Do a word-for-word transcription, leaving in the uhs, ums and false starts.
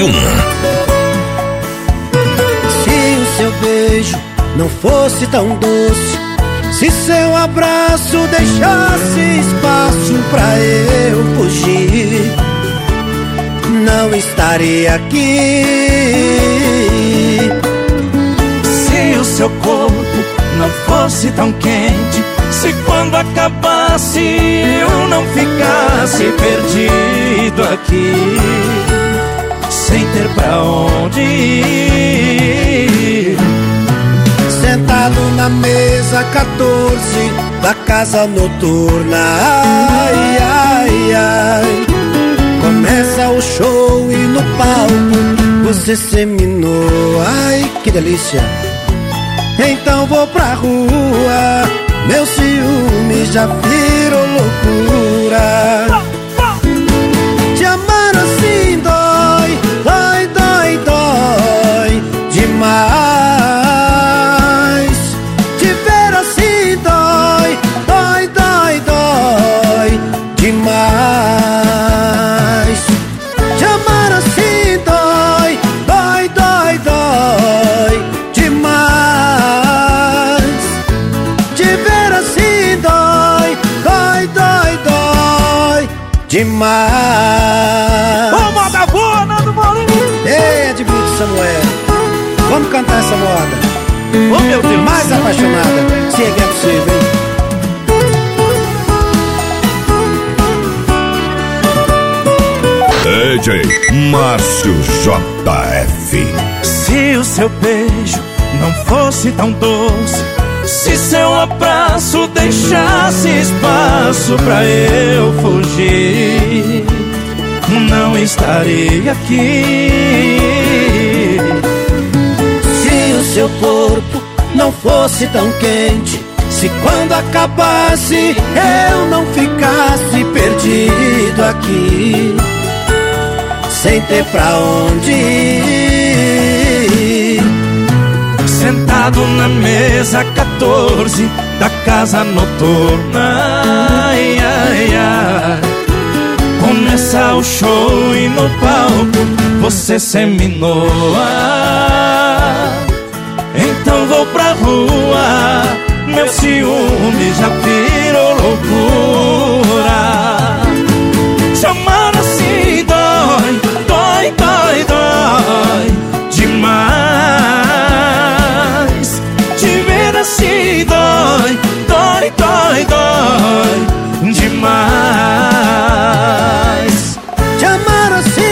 um. Se o seu beijo não fosse tão doce, se seu abraço deixasse espaço pra eu fugir, não estaria aqui. Se o seu corpo não fosse tão quente, se quando acabasse eu não ficasse perdido aqui, sem ter pra onde ir, sentado na mesa quatorze da casa noturna, ai, ai, ai, começa o show e no palco você seminou, ai, que delícia. Então vou pra rua, meu ciúme já virou loucura. Te amar assim dói, dói, dói, dói demais. Te ver assim dói, dói, dói, dói demais. Te amar assim dói, dói, dói, dói demais. Te ver assim dói, dói, dói, dói demais. Ô, moda boa, Nando Bolinho! Ei, Edmundo Samuel, vamos cantar essa moda. Ô, meu Deus! Mais apaixonada, se é que é possível, hein? D J Márcio J F. Se o seu beijo não fosse tão doce, se seu abraço deixasse espaço pra eu fugir, não estaria aqui. Se o seu corpo não fosse tão quente, se quando acabasse eu não ficasse perdido aqui, sem ter pra onde ir, sentado na mesa quatorze da casa noturna, ai, ai, ai, começa o show e no palco você seminou, ah, então vou pra rua, meu ciúme já virou loucura. Te amar assim dói, dói, dói, dói demais. Te ver assim dói, dói, dói, dói demais. te amar assim